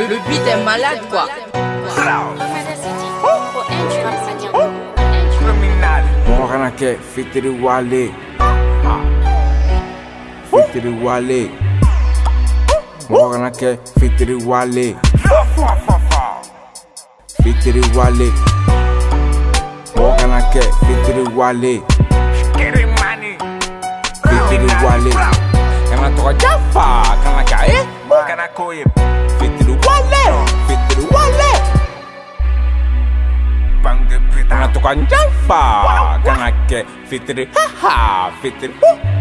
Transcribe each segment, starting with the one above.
Le beat est malade quoi. Moranake, Fitiri Wale. Fitiri Wale. Moranake, Fitiri Wale. Fitiri Wale. Moranake, Fitiri Wale. Fitiri Wale. Kana toka Jaffa, kana kae, kana koye. Fitiri Wale. Fitiri Wale. Kana toka Jaffa, kana ke Fitiri haha, Fitiri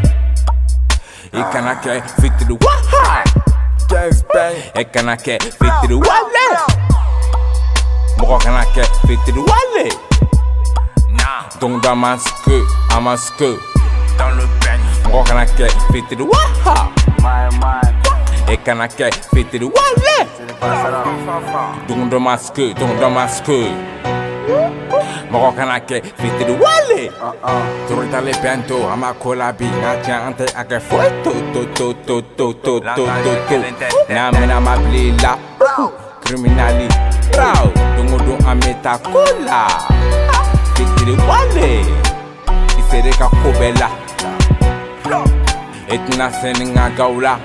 kana ke Fitiri waha. James Bay. Kana ke Fitiri Wale. Moko kana ke Fitiri Wale. Donc dans ma ske, à ma ske. Dans le bang. Moko kana ke Fitiri waha. Et kana ke Fitiri Wale. Donc dans ma ske, donc dans ma ske. Moko kana ke Fitiri Wale. Tourne dans les bento, à ma colabi. Natien ante ake foi to. Na mena ma bli la. Criminali. Brau. Dungo ameta cola. Fitiri Wale. Isere ka kobela. Etna seninga gaula.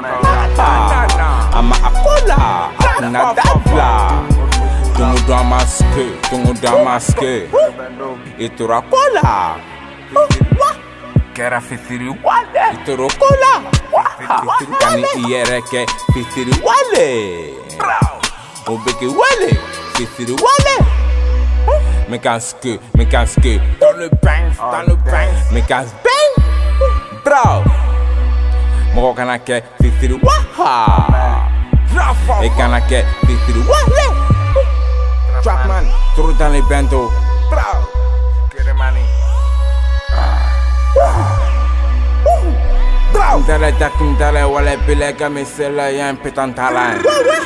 Ama akola. Atna dabla. Tungu damaske. Itura kola. Kera Fitiri Wale. Ituro kola. Kani iereke Fitiri Wale. Obeke Wale. Fitiri Wale. Me casque. Dans le bang. Me casse bang. Bro. Moko kanake Fitiri waha. Et kanake Fitiri Wale. Trapman, trop dans les bento. Bro. Bro. Ndale wale bilega misela yan petantalan.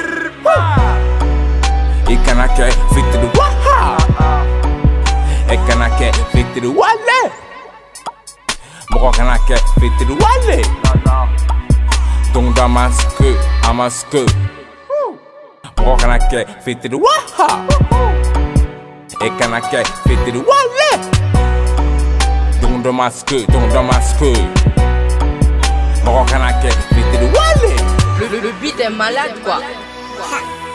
Et kanake Fitiri waha. Et kanake Fitiri Wale. Moko kanake Fitiri Wale. Donc dans ma ske, à ma ske. Moko kanake Fitiri waha. Et kanake Fitiri Wale. Donc dans ma ske, Moko kanake Fitiri Wale. Le beat est malade quoi.